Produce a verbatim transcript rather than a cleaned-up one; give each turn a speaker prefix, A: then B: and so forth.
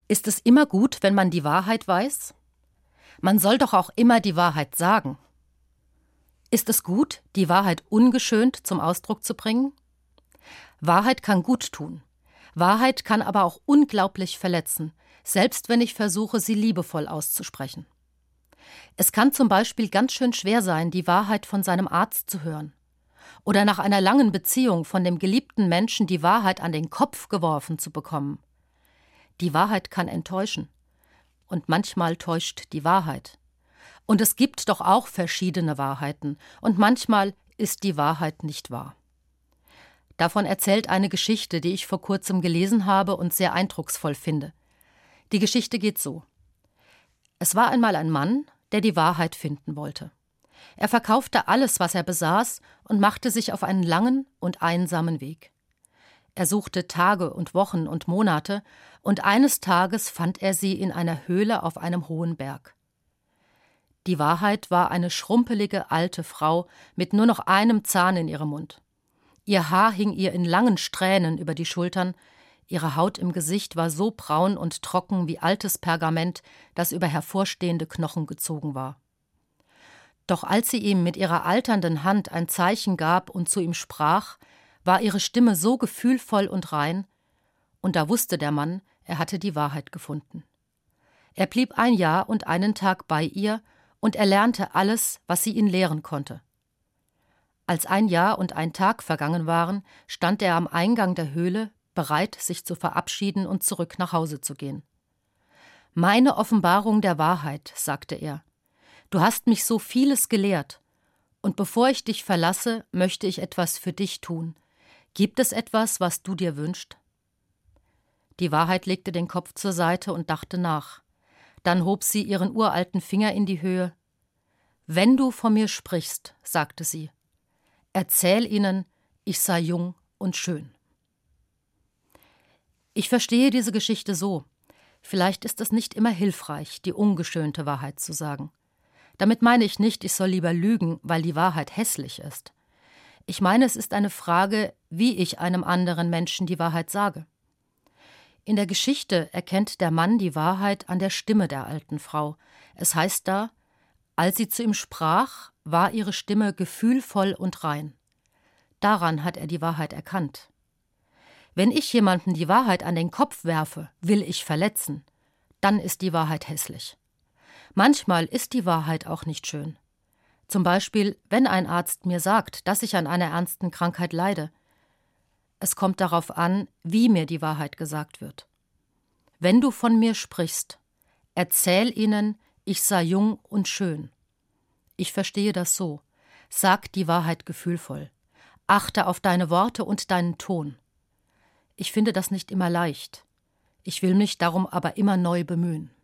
A: Ist es immer gut, wenn man die Wahrheit weiß? Man soll doch auch immer die Wahrheit sagen. Ist es gut, die Wahrheit ungeschönt zum Ausdruck zu bringen? Wahrheit kann gut tun. Wahrheit kann aber auch unglaublich verletzen, selbst wenn ich versuche, sie liebevoll auszusprechen. Es kann zum Beispiel ganz schön schwer sein, die Wahrheit von seinem Arzt zu hören. Oder nach einer langen Beziehung von dem geliebten Menschen die Wahrheit an den Kopf geworfen zu bekommen. Die Wahrheit kann enttäuschen. Und manchmal täuscht die Wahrheit. Und es gibt doch auch verschiedene Wahrheiten. Und manchmal ist die Wahrheit nicht wahr. Davon erzählt eine Geschichte, die ich vor kurzem gelesen habe und sehr eindrucksvoll finde. Die Geschichte geht so. Es war einmal ein Mann, der die Wahrheit finden wollte. Er verkaufte alles, was er besaß, und machte sich auf einen langen und einsamen Weg. Er suchte Tage und Wochen und Monate, und eines Tages fand er sie in einer Höhle auf einem hohen Berg. Die Wahrheit war eine schrumpelige alte Frau mit nur noch einem Zahn in ihrem Mund. Ihr Haar hing ihr in langen Strähnen über die Schultern, ihre Haut im Gesicht war so braun und trocken wie altes Pergament, das über hervorstehende Knochen gezogen war. Doch als sie ihm mit ihrer alternden Hand ein Zeichen gab und zu ihm sprach, war ihre Stimme so gefühlvoll und rein, und da wusste der Mann, er hatte die Wahrheit gefunden. Er blieb ein Jahr und einen Tag bei ihr, und er lernte alles, was sie ihn lehren konnte. Als ein Jahr und ein Tag vergangen waren, stand er am Eingang der Höhle, bereit, sich zu verabschieden und zurück nach Hause zu gehen. »Meine Offenbarung der Wahrheit«, sagte er, »du hast mich so vieles gelehrt, und bevor ich dich verlasse, möchte ich etwas für dich tun. Gibt es etwas, was du dir wünschst?« Die Wahrheit legte den Kopf zur Seite und dachte nach. Dann hob sie ihren uralten Finger in die Höhe. »Wenn du von mir sprichst«, sagte sie, »erzähl ihnen, ich sei jung und schön.« Ich verstehe diese Geschichte so. Vielleicht ist es nicht immer hilfreich, die ungeschönte Wahrheit zu sagen. Damit meine ich nicht, ich soll lieber lügen, weil die Wahrheit hässlich ist. Ich meine, es ist eine Frage, wie ich einem anderen Menschen die Wahrheit sage. In der Geschichte erkennt der Mann die Wahrheit an der Stimme der alten Frau. Es heißt da, als sie zu ihm sprach, war ihre Stimme gefühlvoll und rein. Daran hat er die Wahrheit erkannt. Wenn ich jemandem die Wahrheit an den Kopf werfe, will ich verletzen, dann ist die Wahrheit hässlich. Manchmal ist die Wahrheit auch nicht schön. Zum Beispiel, wenn ein Arzt mir sagt, dass ich an einer ernsten Krankheit leide. Es kommt darauf an, wie mir die Wahrheit gesagt wird. Wenn du von mir sprichst, erzähl ihnen, ich sei jung und schön. Ich verstehe das so. Sag die Wahrheit gefühlvoll. Achte auf deine Worte und deinen Ton. Ich finde das nicht immer leicht. Ich will mich darum aber immer neu bemühen.